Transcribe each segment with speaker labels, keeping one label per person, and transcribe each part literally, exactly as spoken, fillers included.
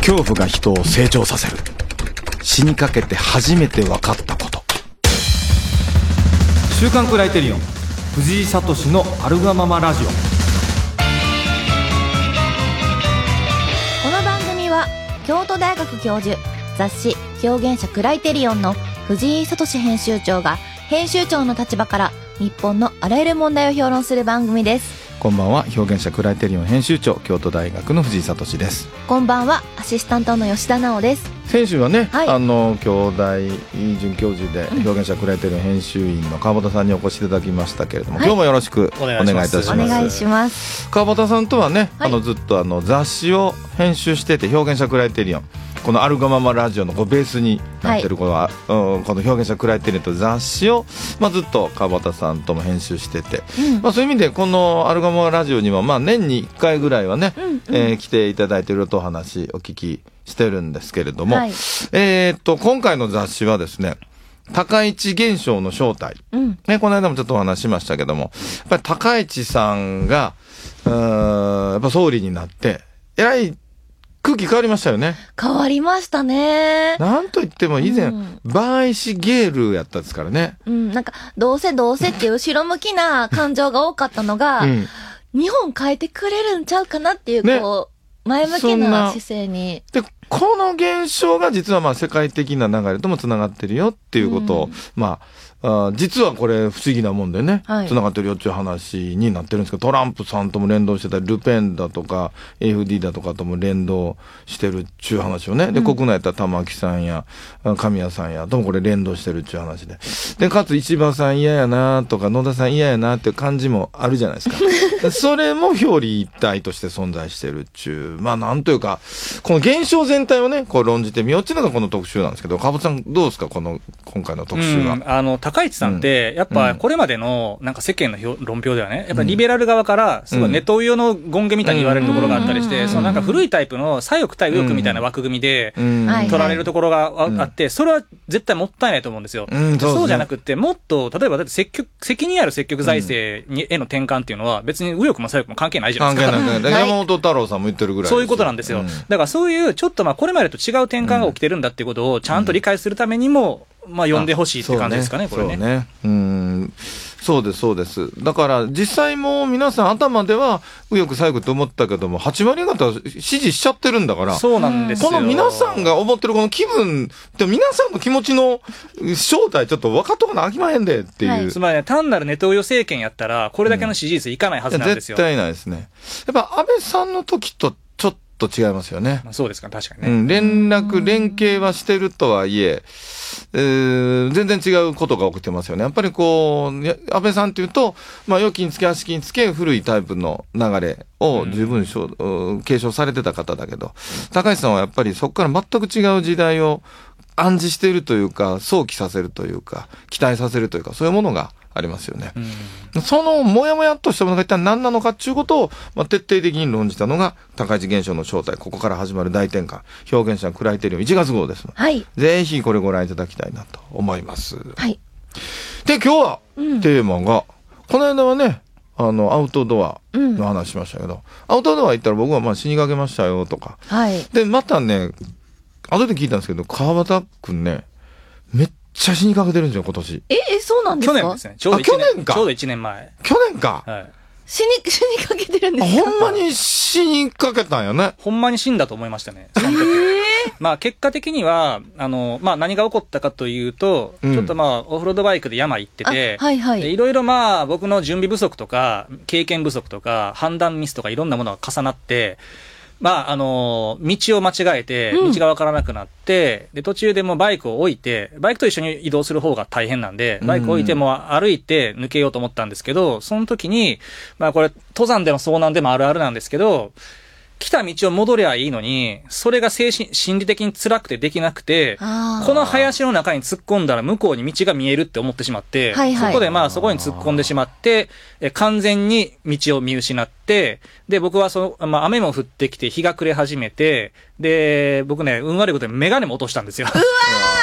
Speaker 1: 恐怖が人を成長させる。死にかけて初めて分かったこと。
Speaker 2: 週刊クライテリオン藤井聡のアルガママラジオ。
Speaker 3: この番組は京都大学教授、雑誌表現者クライテリオンの藤井聡編集長が編集長の立場から日本のあらゆる問題を評論する番組です。
Speaker 1: こんばんは、表現者クライテリオン編集長、京都大学の藤井聡です。
Speaker 3: こんばんは、アシスタントの吉田直です。
Speaker 1: 先週はね、
Speaker 3: はい、
Speaker 1: あの京大准教授で表現者クライテリオン編集員の川端さんにお越しいただきましたけれども、はい、今日もよろしくお願いいたします。
Speaker 3: お願いします。
Speaker 1: 川端さんとはね、
Speaker 3: はい、
Speaker 1: あのずっとあの雑誌を編集してて、表現者クライテリオン、このアルガママラジオのこうベースになってるこの、はい、うん、この表現者クライテリオンと雑誌を、まあ、ずっと川端さんとも編集してて、うん、まあ、そういう意味でこのアルガママラジオにも、まあ、年にいっかいぐらいはね、うんうん、えー、来ていただいているとお話お聞きしてるんですけれども、はい、えー、っと今回の雑誌はですね、高市現象の正体、うん、ね、この間もちょっとお話しましたけども、やっぱり高市さんがうーんやっぱ総理になってえらい空気変わりましたよね。
Speaker 3: 変わりましたね。
Speaker 1: なんといっても以前、うん、バーイシゲールやったですからね。
Speaker 3: うん、なんかどうせどうせっていう後ろ向きな感情が多かったのが、うん、日本変えてくれるんちゃうかなっていう、ね、こう前向きな姿勢に。
Speaker 1: でこの現象が実はまあ世界的な流れともつながってるよっていうことを、うん、まああ実はこれ不思議なもんでね、はい、つながってるよっていう話になってるんですけど、トランプさんとも連動してたり、ルペンだとか エーエフディー だとかとも連動してるっていう話をね、で、うん、国内やったら玉木さんや神谷さんやともこれ連動してるっていう話で、でかつ石破さん嫌やなとか野田さん嫌やなっていう感じもあるじゃないですか。それも表裏一体として存在してるっていう、まあなんというかこの現象全体をねこう論じてみようっていうのがこの特集なんですけど、川端さんどうですか、この今回の特集は。
Speaker 4: うん、あの高市さんって、やっぱこれまでのなんか世間の論評ではね、やっぱりリベラル側からすごいネトウヨの権化みたいに言われるところがあったりして、そのなんか古いタイプの左翼対右翼みたいな枠組みで取られるところがあって、それは絶対もったいないと思うんですよ。そうじゃなくて、もっと例えばだって積極責任ある積極財政にへの転換っていうのは別に右翼も左翼も関係ないじゃないですか。
Speaker 1: 関係ない。山本太郎さんも言ってるぐらい。
Speaker 4: そういうことなんですよ。だからそういうちょっとまあこれまでと違う転換が起きてるんだっていうことをちゃんと理解するためにも、まあ読んでほしいって感じですかね、これね。
Speaker 1: そうね。うん。そうです、そうです。だから、実際も皆さん頭では、右翼左翼と思ったけども、はち割方支持しちゃってるんだから。
Speaker 4: そうなんですよ。
Speaker 1: この皆さんが思ってるこの気分、で皆さんの気持ちの正体、ちょっと分かっとかなあきまへんでっていう。はい、
Speaker 4: つまりね、単なるネトウヨ政権やったら、これだけの支持率いかないはずなんですよ。
Speaker 1: うん、絶対ないですね。やっぱ安倍さんの時と、ちょっと違いますよね。
Speaker 4: まあ、そうですか、確かにね。
Speaker 1: うん、連絡、連携はしてるとはいえ、えー、全然違うことが起きてますよね。やっぱりこう、安倍さんというと、まあ、預金つけ、足金つけ、古いタイプの流れを十分、うん、継承されてた方だけど、高市さんはやっぱりそこから全く違う時代を暗示しているというか、想起させるというか、期待させるというか、そういうものがありますよね。うん、そのもやもやっとしたものが一体何なのかっていうことを、まあ、徹底的に論じたのが高市現象の正体、ここから始まる大転換、表現者クライテリオンいちがつ号です。
Speaker 3: はい。
Speaker 1: ぜひこれご覧いただきたいなと思います。
Speaker 3: はい。
Speaker 1: で、今日はテーマが、うん、この間はね、あの、アウトドアの話しましたけど、うん、アウトドア行ったら僕はまあ死にかけましたよとか。
Speaker 3: はい。
Speaker 1: で、またね、後で聞いたんですけど、川端くんね、めっちゃ死にかけてるんですよ、今年。
Speaker 3: え、え、そうなんですか？
Speaker 4: 去年ですね。ちょうどいちねん。
Speaker 1: 去年か。
Speaker 4: ちょうどいちねんまえ。
Speaker 1: 去年か。
Speaker 4: はい。
Speaker 3: 死に、死にかけてるんですか？
Speaker 1: ほんまに死にかけたんやね。
Speaker 4: ほんまに死んだと思いましたね。その時。えー、まあ結果的には、あの、まあ何が起こったかというと、うん、ちょっとまあオフロードバイクで山行ってて、
Speaker 3: はいはい。
Speaker 4: いろいろまあ僕の準備不足とか、経験不足とか、判断ミスとかいろんなものが重なって、まあ、あのー、道を間違えて、道がわからなくなって、うん、で、途中でもうバイクを置いて、バイクと一緒に移動する方が大変なんで、バイクを置いても歩いて抜けようと思ったんですけど、その時に、まあこれ、登山での遭難でもあるあるなんですけど、来た道を戻りゃいいのに、それが精神、心理的に辛くてできなくて、この林の中に突っ込んだら向こうに道が見えるって思ってしまって、はいはい、そこでまあそこに突っ込んでしまって、え完全に道を見失って、で、僕はその、まあ雨も降ってきて日が暮れ始めて、で、僕ね、運悪いことでメガネも落としたんですよ。うわ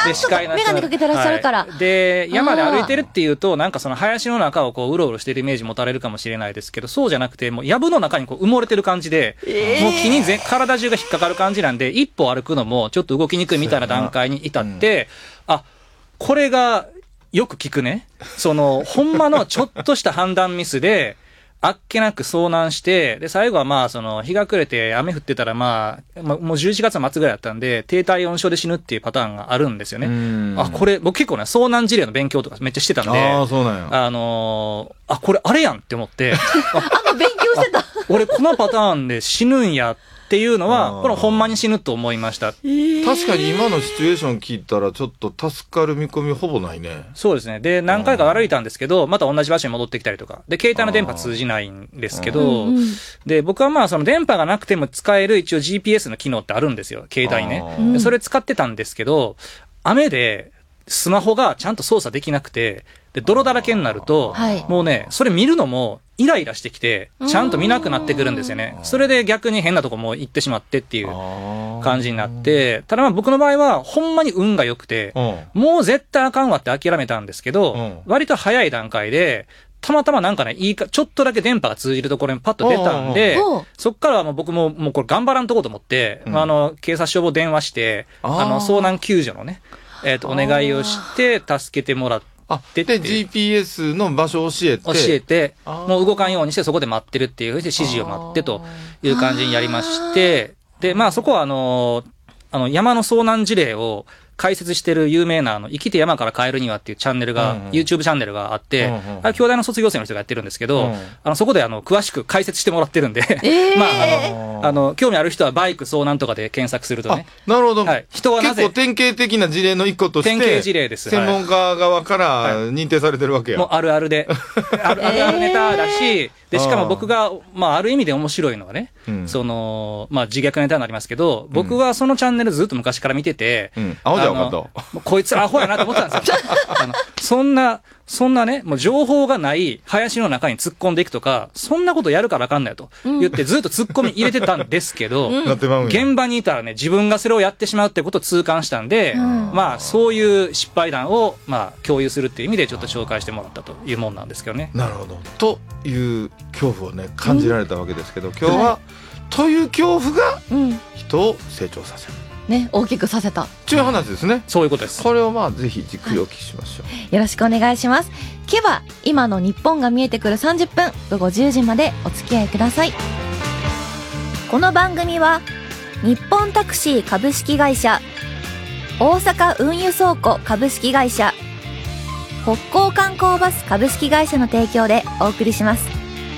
Speaker 3: ああ、そうか、メガネかけてらっしゃるから。
Speaker 4: はい、で、山で歩いてるっていうと、なんかその林の中をこう、うろうろしてるイメージ持たれるかもしれないですけど、そうじゃなくて、もう、藪の中にこう埋もれてる感じで、えー、もう木にぜ体中が引っかかる感じなんで、一歩歩くのもちょっと動きにくいみたいな段階に至って、うん、あ、これがよく聞くね。その、ほんまのちょっとした判断ミスで、あっけなく遭難して、で、最後はまあ、その、日が暮れて雨降ってたらまあ、まあ、もうじゅういちがつの末ぐらいだったんで、低体温症で死ぬっていうパターンがあるんですよね。あ、これ、僕結構ね、遭難事例の勉強とかめっちゃしてたんで、
Speaker 1: ああ、そうなんや。
Speaker 4: あのー、あ、これあれやんって思って、
Speaker 3: あの、勉強してた。
Speaker 4: 俺このパターンで死ぬんやっていうのは、これほんまに死ぬと思いました。
Speaker 1: 確かに今のシチュエーション聞いたら、ちょっと助かる見込みほぼないね。
Speaker 4: そうですね。で、何回か歩いたんですけど、また同じ場所に戻ってきたりとか。で、携帯の電波通じないんですけど、で、僕はまあ、その電波がなくても使える一応 ジーピーエス の機能ってあるんですよ。携帯ね。それ使ってたんですけど、雨でスマホがちゃんと操作できなくて、で、泥だらけになると、もうね、それ見るのもイライラしてきて、ちゃんと見なくなってくるんですよね。それで逆に変なとこも行ってしまってっていう感じになって、ただまあ僕の場合はほんまに運が良くて、もう絶対あかんわって諦めたんですけど、割と早い段階で、たまたまなんかね、いいか、ちょっとだけ電波が通じるところにパッと出たんで、そっからはもう僕ももうこれ頑張らんとこうと思って、あの、警察消防電話して、あの、遭難救助のね、えっと、お願いをして、助けてもらって、
Speaker 1: で、ジーピーエス の場所を教えて。
Speaker 4: 教えて、もう動かんようにしてそこで待ってるっていうふうに指示を待ってという感じにやりまして、で、まあそこはあの、あの、山の遭難事例を解説してる有名なあの、生きて山から帰るにはっていうチャンネルが、うんうん、YouTube チャンネルがあって、うんうん、あれ、京大の卒業生の人がやってるんですけど、うん、あの、そこであの、詳しく解説してもらってるんで、えー、まあ、あの、あの、興味ある人はバイク遭難とかで検索するとね。
Speaker 1: なるほど。
Speaker 4: はい。人はなぜ
Speaker 1: 結構典型的な事例の一個として、
Speaker 4: 典型事例です。
Speaker 1: 専門家側から認定されてるわけや。
Speaker 4: もうあるあるで。あるあるネタだし、で、しかも僕が、まあ、ある意味で面白いのはね、うん、その、まあ、自虐ネタになりますけど、僕はそのチャンネルずっと昔から見てて、
Speaker 1: うん、アホじゃんかと。
Speaker 4: こいつらアホやなと思ってたんですよ。あの、そんな、そんなね、もう情報がない林の中に突っ込んでいくとか、そんなことやるからあかんないと言ってずっと突っ込み入れてたんですけど、うん、現場にいたらね、自分がそれをやってしまうってことを痛感したんで、うん、まあ、そういう失敗談を、まあ、共有するっていう意味でちょっと紹介してもらったというもんなんですけどね。
Speaker 1: なるほど。という恐怖をね、感じられたわけですけど、うん、今日は、はい、という恐怖が人を成長させる。
Speaker 3: ね、大きくさせた
Speaker 1: という話ですね、うん、
Speaker 4: そういうことです。
Speaker 1: これをまあぜひじっくりお聞きしましょう、はい、
Speaker 3: よろしくお願いします。今日は今の日本が見えてくるさんじゅっぷん、午後じゅうじまでお付き合いください。この番組は日本タクシー株式会社、大阪運輸倉庫株式会社、北港観光バス株式会社の提供でお送りします。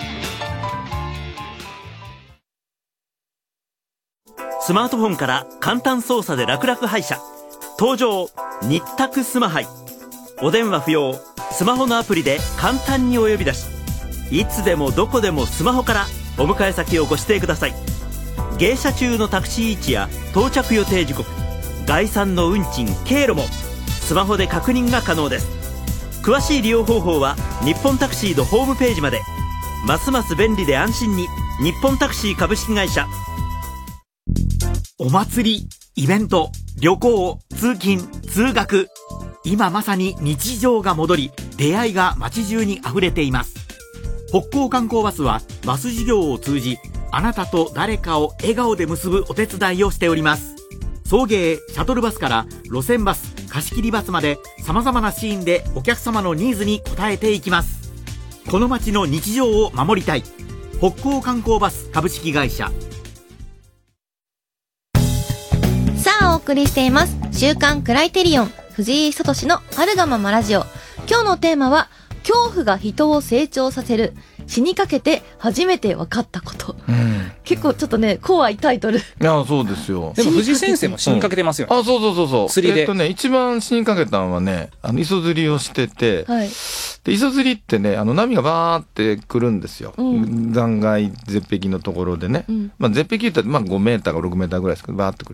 Speaker 5: スマートフォンから簡単操作で楽々配車。登場、日卓スマハイ。お電話不要。スマホのアプリで簡単にお呼び出し。いつでもどこでもスマホからお迎え先をご指定ください。迎車中のタクシー位置や到着予定時刻、概算の運賃、経路もスマホで確認が可能です。詳しい利用方法は日本タクシーのホームページまで。ますます便利で安心に、日本タクシー株式会社。お祭り、イベント、旅行、通勤、通学。今まさに日常が戻り、出会いが街中に溢れています。北港観光バスはバス事業を通じ、あなたと誰かを笑顔で結ぶお手伝いをしております。送迎、シャトルバスから路線バス、貸し切りバスまで様々なシーンでお客様のニーズに応えていきます。この街の日常を守りたい。北港観光バス株式会社。
Speaker 3: さあお送りしています週刊クライテリオン藤井聡の春がままラジオ。今日のテーマは恐怖が人を成長させる、死にかけて初めて分かったこと、うん、結構ちょっとね怖いタイトル。い
Speaker 1: やそうですよ。
Speaker 4: でも藤井先生も死にかけてますよね、
Speaker 1: うん、あそうそうそうそう。
Speaker 4: 釣りで、
Speaker 1: えっとね、一番死にかけたのはね、あの磯釣りをしてて、はい、で磯釣りってね、あの波がバーって来るんですよ、うん、断崖絶壁のところでね、うん、まあ、絶壁言ったらまあごメーターかろくメーターぐらいですけどバーって来る。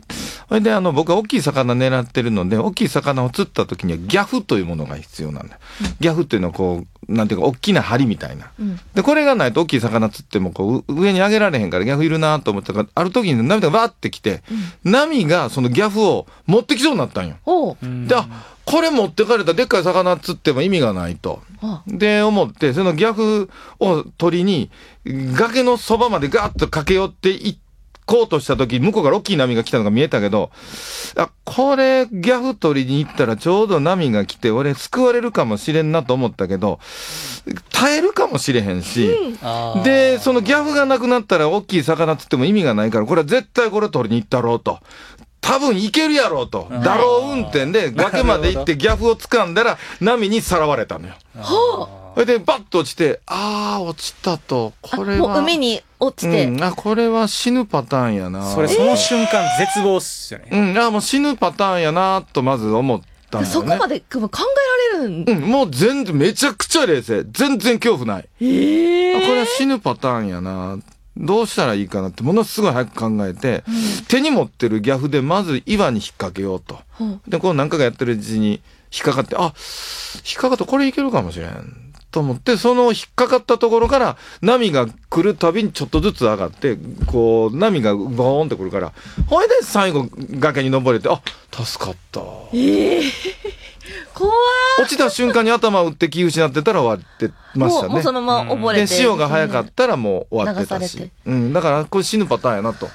Speaker 1: それで、あの、僕は大きい魚狙ってるので、大きい魚を釣った時にはギャフというものが必要なんだよ。うん、ギャフっていうのはこう、なんていうか、大きな針みたいな。うん、で、これがないと大きい魚釣っても、こう、上に上げられへんからギャフいるなと思ったから、ある時に波がバーってきて、うん、波がそのギャフを持ってきそうになったんよ。で、あ、これ持ってかれたでっかい魚釣っても意味がないと。で、思って、そのギャフを取りに、崖のそばまでガーッと駆け寄っていこうとしたとき、向こうから大きい波が来たのが見えたけど、あ、これ、ギャフ取りに行ったらちょうど波が来て、俺救われるかもしれんなと思ったけど、耐えるかもしれへんし、うん、で、そのギャフがなくなったら大きい魚釣っても意味がないから、これは絶対これ取りに行ったろうと。多分行けるやろうと。だろう運転で崖まで行ってギャフを掴んだら波にさらわれたのよ。それでバッと落ちて、あー落ちたと。これは。
Speaker 3: もう海に落ちて。
Speaker 1: うん、あ、これは死ぬパターンやな。
Speaker 4: それその瞬間絶望っすよね。
Speaker 1: うん、あ、もう死ぬパターンやなとまず思ったんだよね。
Speaker 3: そこまで考えられるん、
Speaker 1: うん、もう全然、めちゃくちゃ冷静。全然恐怖ない。
Speaker 3: えー、
Speaker 1: これは死ぬパターンやな。どうしたらいいかなってものすごい早く考えて、うん、手に持ってるギャフでまず岩に引っ掛けようと。うん、で、こう何回かやってるうちに引っかかって、あ、引っかかったこれいけるかもしれん。と思って、その引っかかったところから波が来るたびにちょっとずつ上がって、こう波がボーンってくるから、ほいで最後崖に登れて、あ、助かった。
Speaker 3: ええー、怖い。
Speaker 1: 落ちた瞬間に頭を打って気失ってたら終わってましたね。
Speaker 3: もう、もうそのまま溺れて。
Speaker 1: で、潮が早かったらもう終わってたし。うん、だからこれ死ぬパターンやなと。うん、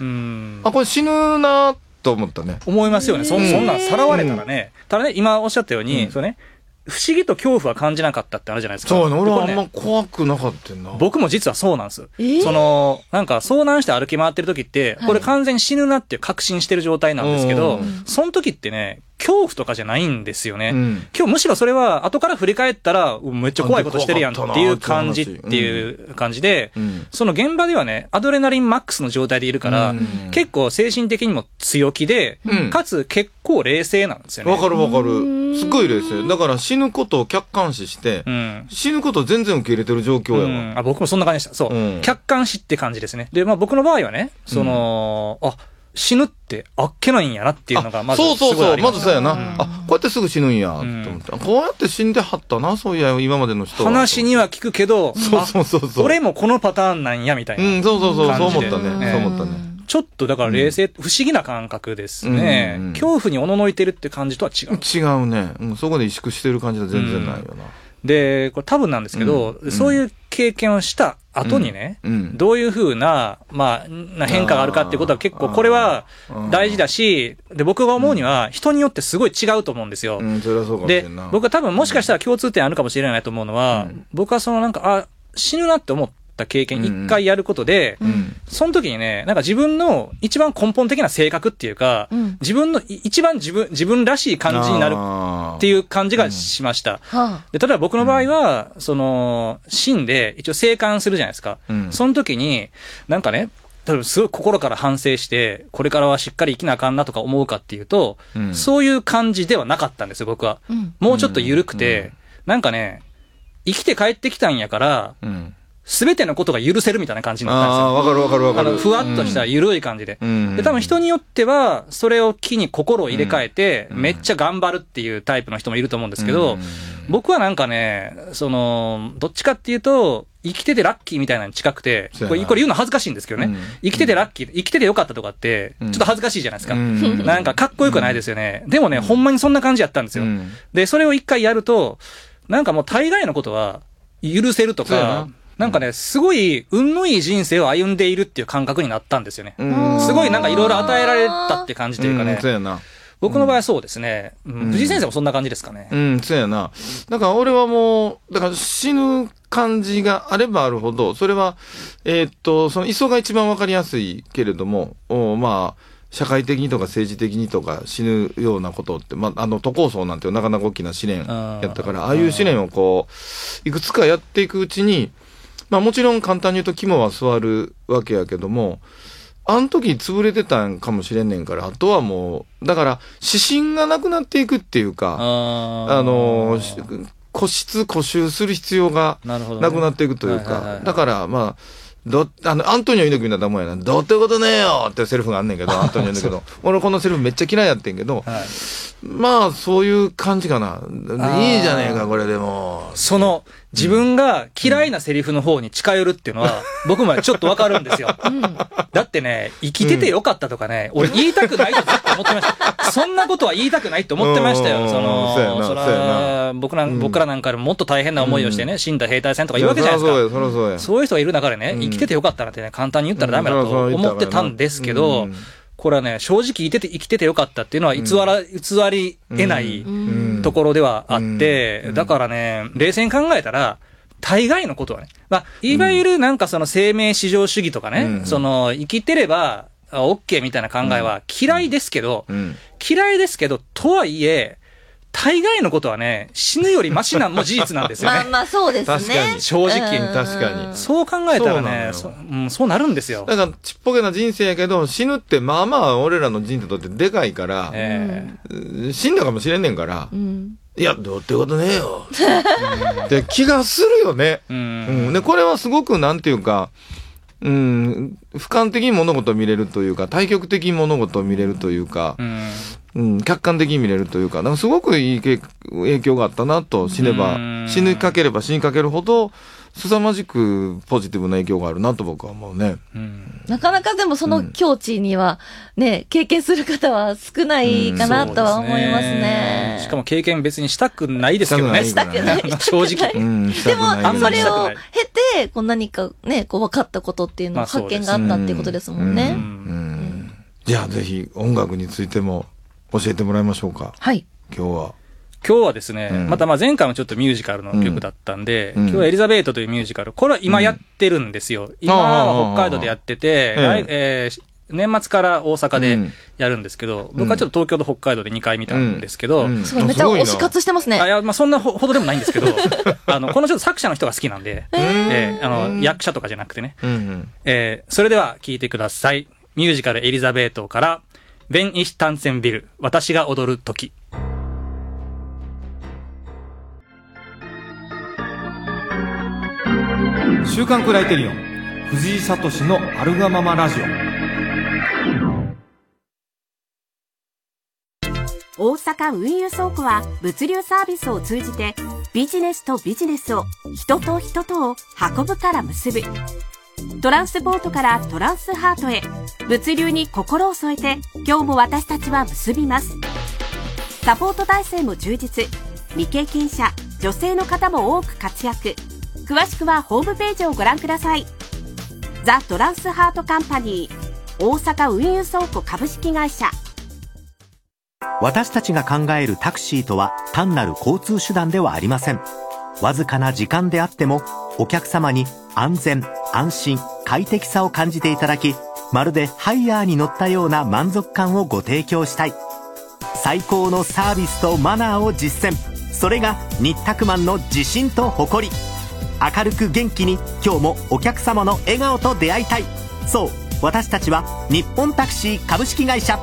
Speaker 1: あ、これ死ぬなと思ったね。
Speaker 4: 思いますよね。そ, そんなんさらわれたらね。うん、ただね、今おっしゃったように、うん、そうね。不思議と恐怖は感じなかったってあるじゃないですか。
Speaker 1: そうね、俺はあんま怖くなかったな。
Speaker 4: 僕も実はそうなんです。えー、その、なんか遭難して歩き回ってる時って、これ完全に死ぬなって確信してる状態なんですけど、はい、その時ってね、恐怖とかじゃないんですよね。うん、今日むしろそれは後から振り返ったら、めっちゃ怖いことしてるやんっていう感じっていう感じで、うん、その現場ではね、アドレナリンマックスの状態でいるから、うん、結構精神的にも強気で、うん、かつ結構冷静なんですよね。
Speaker 1: わかるわかる。すごい冷静。だから死ぬことを客観視して、うん、死ぬことを全然受け入れてる状況やわ。うん、
Speaker 4: あ、僕もそんな感じでした。そう、うん。客観視って感じですね。で、まあ僕の場合はね、その、うん、あ、死ぬってあっけないんやなっていうのがまずすごいあります。
Speaker 1: そうそうそう、まずそうやな。うん、あ、こうやってすぐ死ぬんや、と思って、うん。こうやって死んではったな、そういや、今までの人は。
Speaker 4: 話には聞くけど、
Speaker 1: そうそうそうそう。
Speaker 4: 俺もこのパターンなんや、みたいな。
Speaker 1: うん、そうそうそう、そう思ったね。そう思ったね。
Speaker 4: ちょっとだから冷静、うん、不思議な感覚ですね、うんうん。恐怖におののいてるって感じとは違う。
Speaker 1: 違うね。うん、そこで萎縮してる感じは全然ないよな。うん、
Speaker 4: で、これ多分なんですけど、うん、そういう経験をした後にね、うん、どういうふうな、まあ、な変化があるかっていうことは結構これは大事だし、で、僕が思うには人によってすごい違うと思うんですよ。
Speaker 1: うん、それはそうかもしれんな。
Speaker 4: で、僕は多分もしかしたら共通点あるかもしれないと思うのは、うん、僕はそのなんか、あ、死ぬなって思った経験一回やることで、うんうん、その時にね、なんか自分の一番根本的な性格っていうか、うん、自分の一番自分、自分らしい感じになるっていう感じがしました。うん、で、例えば僕の場合は、うん、その、死んで一応生還するじゃないですか。うん、その時に、なんかね、例えばすごい心から反省して、これからはしっかり生きなあかんなとか思うかっていうと、うん、そういう感じではなかったんですよ、僕は。うん、もうちょっと緩くて、うん、なんかね、生きて帰ってきたんやから、すべ、うん、てのことが許せるみたいな感じになったんですよ。
Speaker 1: ああ、わかるわかるわかる。
Speaker 4: あの、ふわっとした緩い感じで、うん。で、多分人によっては、それを機に心を入れ替えて、うん、めっちゃ頑張るっていうタイプの人もいると思うんですけど、うん、僕はなんかね、その、どっちかっていうと、生きててラッキーみたいなのに近くて、これ、これ言うの恥ずかしいんですけどね、うん、生きててラッキー、生きててよかったとかって、ちょっと恥ずかしいじゃないですか。うん、なんかかっこよくないですよね。でもね、ほんまにそんな感じやったんですよ。うん、で、それを一回やると、なんかもう大概のことは許せるとか、なんかね、すごい運のいい人生を歩んでいるっていう感覚になったんですよね。すごいなんかいろいろ与えられたって感じというかね。
Speaker 1: そうやな。
Speaker 4: 僕の場合はそうですね。うん、藤井先生もそんな感じですかね。
Speaker 1: うん、うん、そうやな。だから俺はもう、だから死ぬ感じがあればあるほど、それは、えー、っと、その磯が一番わかりやすいけれども、おまあ、社会的にとか政治的にとか死ぬようなことって、まあ、あの都構想なんてなかなか大きな試練やったから、ああいう試練をこう、いくつかやっていくうちに、まあもちろん簡単に言うと肝は据わるわけやけども、あの時潰れてたんかもしれんねんから、あとはもう、だから指針がなくなっていくっていうか、あ, あの、固執、固執する必要がなくなっていくというか、だからまあ、 ど、あの、アントニオ猪木みたいなもんやな。どうってことねえよってセリフがあんねんけど、アントニオ猪木の。俺このセリフめっちゃ嫌いやってんけど、はい、まあ、そういう感じかな。いいじゃねえか、これでも。
Speaker 4: その、自分が嫌いなセリフの方に近寄るっていうのは、うん、僕もちょっとわかるんですよ。うん、だってね、生きててよかったとかね、うん、俺言いたくないとずっと思ってました。そんなことは言いたくないと思ってましたよ。その、そら、僕ら、僕らなんかでももっと大変な思いをしてね、死んだ兵隊さんとか言うわけじゃないですか。そうそうそうそういう人がいる中でね、生きててよかったなんてね、簡単に言ったらダメだと思ってたんですけど、これはね、正直生きてて、生きててよかったっていうのは偽ら、偽り得ないところではあって、だからね、冷静に考えたら、大概のことはね、まあ、いわゆるなんかその生命至上主義とかね、その、生きてれば、OK みたいな考えは嫌いですけど、嫌いですけど、とはいえ、大概のことはね、死ぬよりマシなんも事実なんですよね。
Speaker 3: まあまあそうですね。
Speaker 1: 確かに。
Speaker 4: 正直。
Speaker 1: 確かに。
Speaker 4: そう考えたらね、そう、うん、そうなるんですよ。
Speaker 1: だから、ちっぽけな人生やけど、死ぬってまあまあ俺らの人生にとってでかいから、えー、死んだかもしれんねんから、うん、いや、どうってことねえよ。って気がするよね。うんうん、で、これはすごくなんていうか、うん、俯瞰的に物事を見れるというか、対極的に物事を見れるというか、うんうん、客観的に見れるというか、なんかすごくいい影響があったなと、死ねば、死にかければ死にかけるほど、凄まじくポジティブな影響があるなと僕は思うね。
Speaker 3: うん、なかなかでもその境地にはね、経験する方は少ないかなとは思いますね。
Speaker 4: うん、しかも経験別にしたくないですけどね。
Speaker 3: したくない。
Speaker 4: 正直。
Speaker 3: うん、でも、それを経て、こう何かね、こう分かったことっていうのを発見があったっていうことですもんね。うんうんうん、
Speaker 1: じゃあぜひ音楽についても、教えてもらいましょうか。
Speaker 3: はい。
Speaker 1: 今日は。
Speaker 4: 今日はですね、うん、またまあ前回もちょっとミュージカルの曲だったんで、うん、今日はエリザベートというミュージカル、これは今やってるんですよ。うん、今は北海道でやってて、来えー、年末から大阪でやるんですけど、うん、僕はちょっと東京と北海道でにかい見たんですけど、
Speaker 3: うんうん、すごいめっちゃ推し活してますね。
Speaker 4: あいやまあそんなほどでもないんですけど、あのこのちょっと作者の人が好きなんで、えー、あの役者とかじゃなくてね、うんうんえー、それでは聴いてください。ミュージカルエリザベートからベン・イヒ・タンセンビル、私が踊る時。
Speaker 2: 週刊クライテリオン藤井聡のアルガママラジ
Speaker 6: オ。大阪運輸倉庫は物流サービスを通じてビジネスとビジネスを人と人とを運ぶから結ぶ。トランスポートからトランスハートへ物流に心を添えて今日も私たちは結びます。サポート体制も充実。未経験者、女性の方も多く活躍。詳しくはホームページをご覧ください。ザ・トランスハートカンパニー大阪運輸倉庫株式会社。
Speaker 7: 私たちが考えるタクシーとは単なる交通手段ではありません。わずかな時間であってもお客様に安全、安心、快適さを感じていただき、まるでハイヤーに乗ったような満足感をご提供したい。最高のサービスとマナーを実践。それが日卓マンの自信と誇り。明るく元気に今日もお客様の笑顔と出会いたい。そう、私たちは日本タクシー株式会社。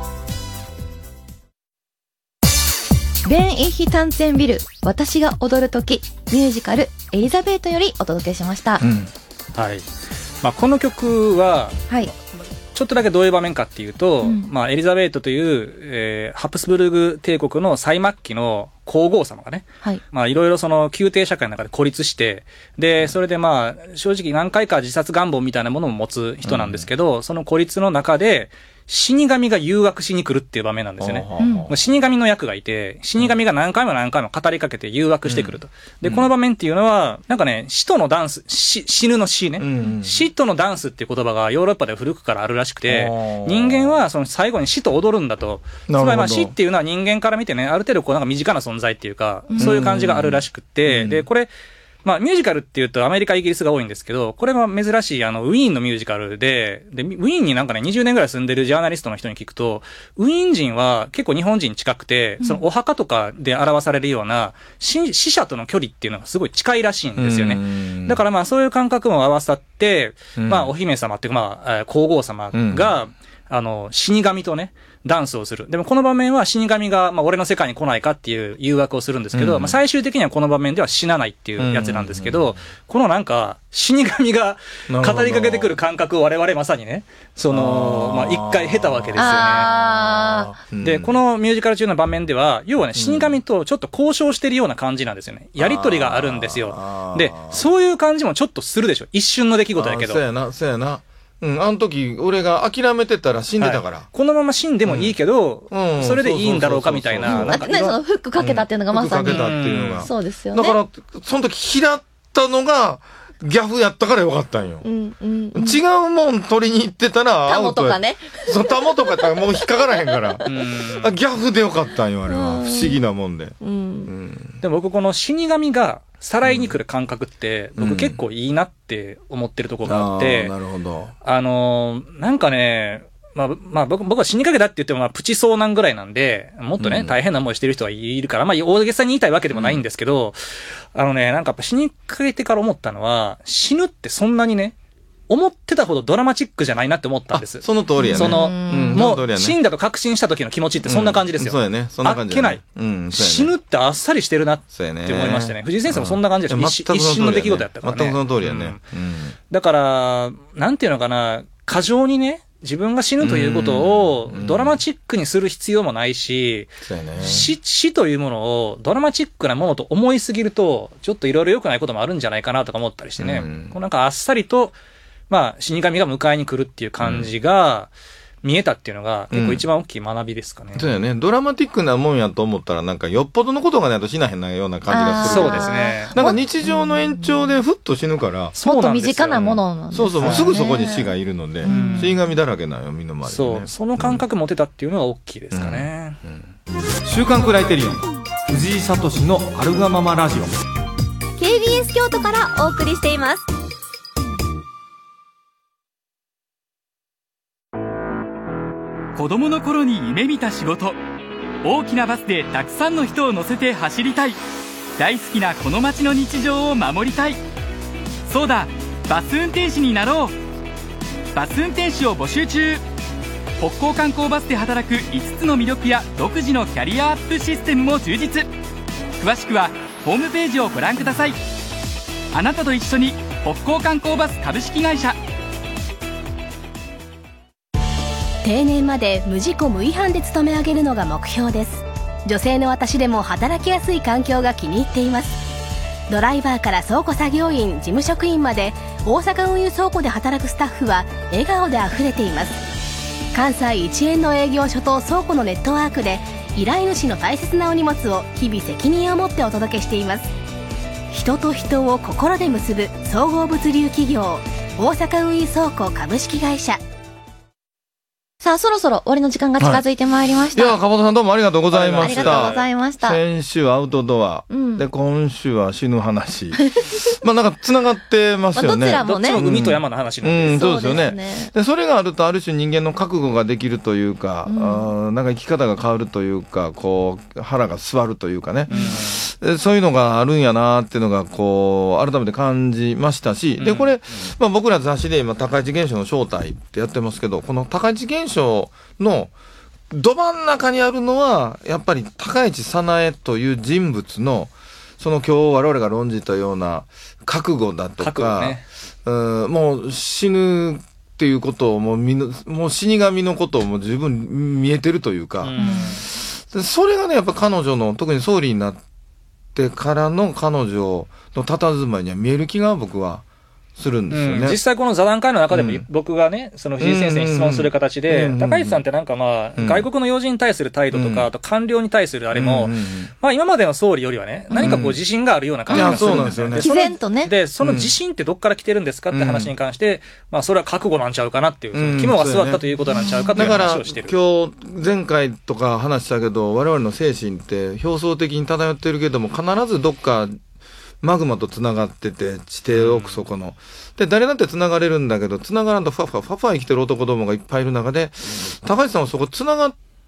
Speaker 3: ベン・イヒ・タンセンビル、私が踊る時、ミュージカルエリザベートよりお届けしました。うん、
Speaker 4: はい。まあこの曲は、はい。ちょっとだけどういう場面かっていうと、うん、まあエリザベートという、えー、ハプスブルグ帝国の最末期の皇后様がね、はい、まあいろいろその宮廷社会の中で孤立して、で、それでまあ正直何回か自殺願望みたいなものも持つ人なんですけど、うん、その孤立の中で、死神が誘惑しに来るっていう場面なんですよね。うん、死神の役がいて、死神が何回も何回も語りかけて誘惑してくると。うん、で、この場面っていうのは、なんかね、死とのダンス、死、死ぬの死ね、うん、死とのダンスっていう言葉がヨーロッパでは古くからあるらしくて、人間はその最後に死と踊るんだと。つまりまあ死っていうのは人間から見てね、ある程度こうなんか身近な存在っていうか、そういう感じがあるらしくって、うん、で、これ、まあ、ミュージカルっていうとアメリカ、イギリスが多いんですけど、これは珍しい、あの、ウィーンのミュージカルで、で、ウィーンになんかね、にじゅうねんぐらい住んでるジャーナリストの人に聞くと、ウィーン人は結構日本人近くて、そのお墓とかで表されるような、死者との距離っていうのがすごい近いらしいんですよね。だからまあ、そういう感覚も合わさって、まあ、お姫様っていうか、まあ、皇后様が、 あの、死神とね、ダンスをする。でもこの場面は死神が、まあ、俺の世界に来ないかっていう誘惑をするんですけど、うん、まあ、最終的にはこの場面では死なないっていうやつなんですけど、うん、このなんか、死神が語りかけてくる感覚を我々まさにね、その、まあ、一回経たわけですよね。で、このミュージカル中の場面では、要はね、死神とちょっと交渉してるような感じなんですよね。やりとりがあるんですよ。で、そういう感じもちょっとするでしょ。一瞬の出来事やけど。
Speaker 1: そうやな、そうやな。うん、あの時、俺が諦めてたら死んでたから。はい、
Speaker 4: このまま死んでもいいけど、うんうん、それでいいんだろうかみたいな。
Speaker 3: なんかね、そのフックかけたっていうのがまさに。
Speaker 1: フックかけたっていうのが。
Speaker 3: そうですよね。
Speaker 1: だから、その時、拾ったのが、ギャフやったからよかったんよ。うんうんうん、違うもん取りに行ってたら、
Speaker 3: タモとかね。
Speaker 1: そう、タモとかやったらもう引っかからへんから。ギャフでよかったんよ、あれは。不思議なもんで。うんうん、
Speaker 4: でも僕、この死神が、さらいに来る感覚って、僕結構いいなって思ってるところがあって、
Speaker 1: うん、あなるほど。
Speaker 4: あのー、なんかね、まあ、まあ僕、僕は死にかけたって言っても、まあ、プチ遭難ぐらいなんで、もっとね、うん、大変な思いしてる人がいるから、まあ、大げさに言いたいわけでもないんですけど、うん、あのね、なんかやっぱ死にかけてから思ったのは、死ぬってそんなにね、思ってたほどドラマチックじゃないなって思ったんです。
Speaker 1: その通りやね。
Speaker 4: その、うん、もう、死んだと確信した時の気持ちってそんな感じですよ。
Speaker 1: うん、そうやね。そんな感じ、
Speaker 4: ね。あっけない、うん。死ぬってあっさりしてるなって思いましたね。藤井先生もそんな感じでした。一瞬の出来事やったからね。
Speaker 1: 全くその通りやね。
Speaker 4: うん、だから、なんていうのかな、過剰にね、自分が死ぬということをドラマチックにする必要もないし、死、死というものをドラマチックなものと思いすぎると、ちょっといろいろ良くないこともあるんじゃないかなとか思ったりしてね。こうなんかあっさりと、まあ、死神が迎えに来るっていう感じが見えたっていうのが結構一番大きい学びですかね。
Speaker 1: うん、そうやね。ドラマティックなもんやと思ったらなんかよっぽどのことがないと死なへんなような感じがする。
Speaker 4: そうですね。
Speaker 1: なんか日常の延長でふっと死ぬから。
Speaker 3: もっと身近なものなんですよね。
Speaker 1: そうそう、もうすぐそこに死がいるので、うん、死神だらけなんよ、身の回り、ね。
Speaker 4: そう、その感覚持てたっていうのが大きいですかね。うん
Speaker 2: うん、週刊クライテリオン、藤井聡のあるがままラジオ。
Speaker 3: ケービーエス 京都からお送りしています。
Speaker 8: 子供の頃に夢見た仕事、大きなバスでたくさんの人を乗せて走りたい、大好きなこの街の日常を守りたい、そうだ、バス運転士になろう。バス運転士を募集中。北港観光バスで働くいつつの魅力や独自のキャリアアップシステムも充実。詳しくはホームページをご覧ください。あなたと一緒に北港観光バス株式会社。
Speaker 9: 定年まで無事故無違反で勤め上げるのが目標です。女性の私でも働きやすい環境が気に入っています。ドライバーから倉庫作業員、事務職員まで大阪運輸倉庫で働くスタッフは笑顔であふれています。関西一円の営業所と倉庫のネットワークで依頼主の大切なお荷物を日々責任を持ってお届けしています。人と人を心で結ぶ総合物流企業、大阪運輸倉庫株式会社。
Speaker 3: さあ、そろそろ終わりの時間が近づいてまいりました。
Speaker 1: はい、いや、かぼたさんどうもありがとうございました。
Speaker 3: ありがとうございました。
Speaker 1: 先週アウトドア。うん、で、今週は死ぬ話。まあなんか繋がってますよね。
Speaker 3: まあ、どちらもね。
Speaker 4: どっちも海と山の話なんで、
Speaker 1: うんうん、そうですよね。そうですね。で、それがあるとある種人間の覚悟ができるというか、うん、あなんか生き方が変わるというか、こう、腹が据わるというかね。うん、そういうのがあるんやなっていうのが、こう、改めて感じましたし、で、これ、まあ僕ら雑誌で今、高市現象の正体ってやってますけど、この高市現象のど真ん中にあるのはやっぱり高市早苗という人物のその今日我々が論じたような覚悟だとか、ね、うんもう死ぬっていうことをもうみのもう死神のことをもう十分見えてるというか、うん、それがねやっぱ彼女の特に総理になってからの彼女の佇まいには見える気が僕はするんですよね。
Speaker 4: うん、実際この座談会の中でも僕がね、うん、その藤井先生に質問する形で、うんうんうん、高市さんってなんかまあ、うん、外国の要人に対する態度とか、うん、あと官僚に対するあれも、うんうんうん、まあ今までの総理よりはね、何かこう自信があるような感じがするんですよね。
Speaker 3: 毅然とね。
Speaker 4: で、その自信ってどっから来てるんですかって話に関して、うん、まあそれは覚悟なんちゃうかなっていう、その肝が据わったということなんちゃうかという話をしてる。
Speaker 1: だから今日前回とか話したけど、我々の精神って表層的に漂ってるけども、必ずどっかマグマと繋がってて、地底奥底の。で、誰だって繋がれるんだけど、繋がらんとファファ、ファファ生きてる男どもがいっぱいいる中で、高市さんはそこ繋がっ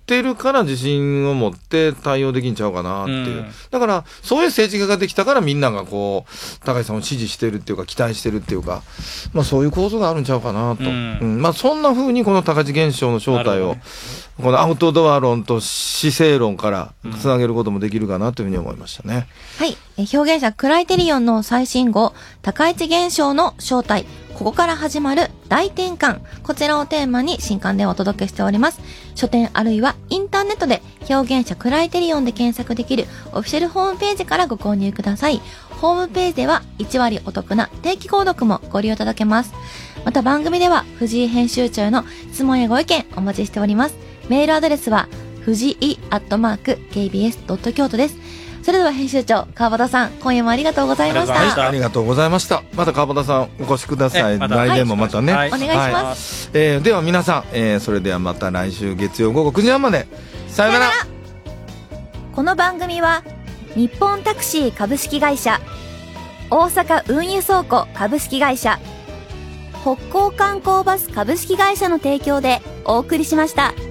Speaker 1: ってるから自信を持って対応できんちゃうかなっていう、
Speaker 4: うん、
Speaker 1: だからそういう政治家ができたからみんながこう高市さんを支持してるっていうか期待してるっていうか、まあ、そういう構造があるんちゃうかなと、うんうん、まあ、そんな風にこの高市現象の正体を、ね、このアウトドア論と市政論からつなげることもできるかなというふうに思いましたね、
Speaker 3: うん、はい、え表現者クライテリオンの最新号高市現象の正体、ここから始まる大転換、こちらをテーマに新刊でお届けしております。書店あるいはインターネットで表現者クライテリオンで検索できるオフィシャルホームページからご購入ください。ホームページではいち割お得な定期購読もご利用いただけます。また番組では藤井編集長への質問やご意見お待ちしております。メールアドレスは藤井アットマーク ケービーエスドット京都です。それでは編集長川端さん、今夜もありがとうございました。
Speaker 1: ありがとうございました。また川端さんお越しください。ま、来年もまたね、
Speaker 3: はい、お願いします、
Speaker 1: はい、えー、では皆さん、えー、それではまた来週月曜午後くじはんまでさよなら。
Speaker 3: この番組は日本タクシー株式会社、大阪運輸倉庫株式会社、北港観光バス株式会社の提供でお送りしました。